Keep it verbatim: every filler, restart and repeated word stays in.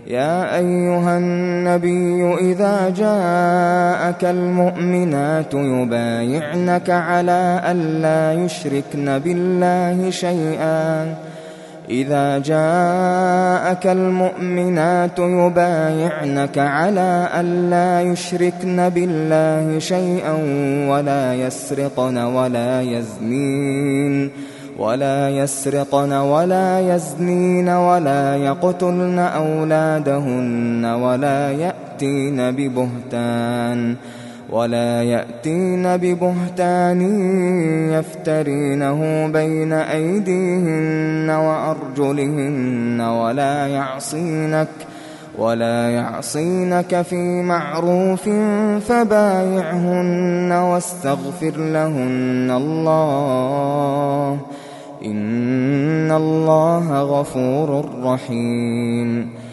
يا أيها النبي إذا جاءك المؤمنات يبايعنك على ألا يشركن بالله شيئا إذا جاءك المؤمنات يبايعنك على ألا يشركن بالله شيئا ولا يسرقن ولا يزنين ولا يسرقن ولا يزنين ولا يقتلن أولادهن ولا يأتين ببهتان ولا يأتين ببهتان يفترينه بين أيديهن وأرجلهن ولا يعصينك ولا يعصينك في معروف فبايعهن واستغفر لهن الله إن الله غفور رحيم.